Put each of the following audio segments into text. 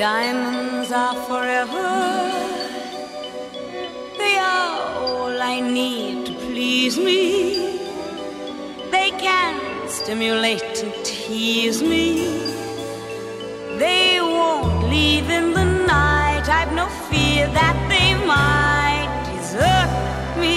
Diamonds are forever. They are all I need to please me. They can stimulate and tease me. They won't leave in the night. I've no fear that they might desert me.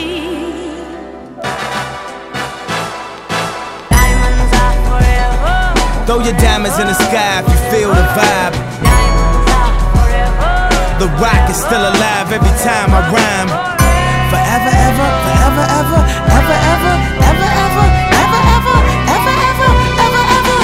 Diamonds are forever. Throw your diamonds in the sky if you feel the vibe. Diamonds are forever. The rock is still alive every time I rhyme. Forever, ever, forever, ever, ever, ever, ever, ever, ever, ever, ever, ever, ever, ever.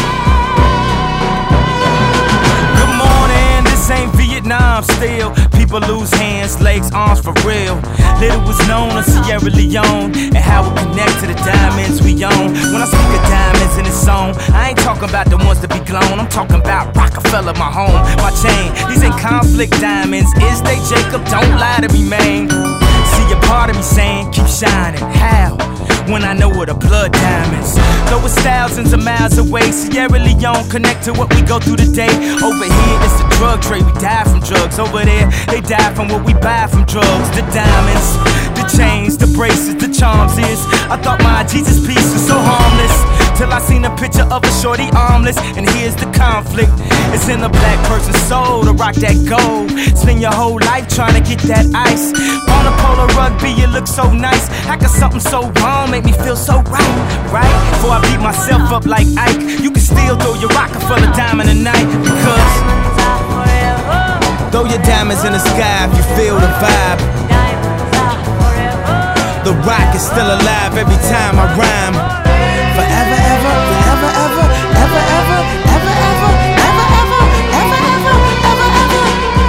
Good morning, this ain't Vietnam still. People lose hands, legs, arms for real. Little was known of Sierra Leone and how it connect to the diamonds we own. When I speak of diamonds in this song, I ain't talking about the ones that be glown. I'm talking about Rockefeller, my home, my chain. These ain't conflict diamonds, is they, Jacob? Don't lie to me, man. See a part of me saying, keep shining. How? When I know what the blood diamonds. Though it's thousands of miles away, Sierra Leone connect to what we go through today. Over here, it's the drug trade, we die from drugs. Over there, they die from what we buy from drugs. The diamonds, the chains, the braces, the charms is. I thought my Jesus piece was so harmless, till I seen a picture of a shorty armless. And here's the conflict, it's in the black person's soul to rock that gold. Spend your whole life trying to get that ice. On a polo rugby, you look so nice. How could something so wrong make me feel so right, right? Before I beat myself up like Ike, you can still throw your Rockefeller diamond tonight. Because Diamonds are forever. throw your diamonds in the sky if you feel the vibe. Diamonds are forever. The rock is still alive every time I rhyme. Forever, ever, forever, ever, ever, ever, ever, ever, ever, ever, ever, ever, ever, ever.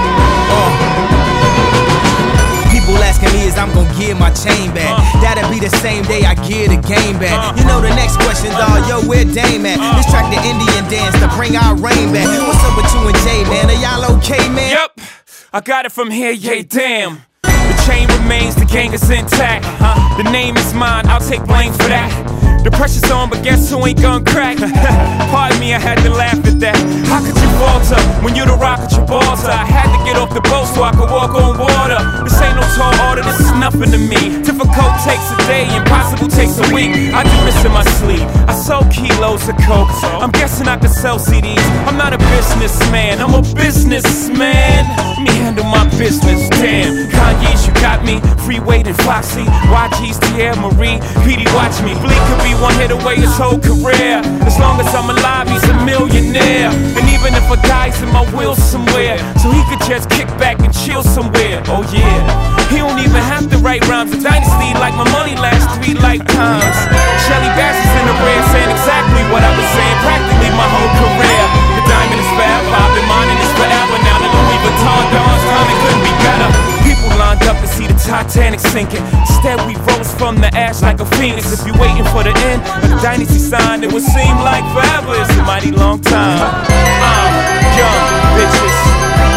People asking me is I'm gonna give my chain back. That'll be the same day I give the game back. You know the next questions are, yo, where Dame at? Let's track the Indian dance to bring our rain back. What's up with you and Jay, man? Are y'all okay, man? Yep, I got it from here, yeah, damn. The chain remains, the gang is intact. The name is mine, I'll take blame for that. The pressure's on, but guess who ain't gonna crack? Pardon me, I had to laugh at that. How could you falter when you the rock at Gibraltar? I had to get off the boat so I could walk on water. This ain't no tall order, this is nothing to me. Difficult takes a day, impossible takes a week. I do this in my sleep, I sell kilos of coke. I'm guessing I could sell CDs. I'm not a businessman, I'm a businessman. Let me handle my business, damn. Kanye's, you got me, Free Wade and Foxy, YG's, Thierry Marie, PD, watch me. Bleak could be one hit away his whole career. As long as I'm alive, he's a millionaire. And even if I die's in my will somewhere, so he could just kick back and chill somewhere. Oh yeah, he don't even have to write rhymes. A dynasty like my money lasts 3 lifetimes. Shelly Bass is in the red saying exactly what I was saying practically my whole career. The diamond is forever, I've been mining this forever. Now the Louis Vuitton Don's coming, couldn't be better. People lined up to see the Titanic sinking. Instead we rose from the ash like a phoenix. If you're waiting for the end of the dynasty sign, it would seem like forever. It's a mighty long time. Young bitches.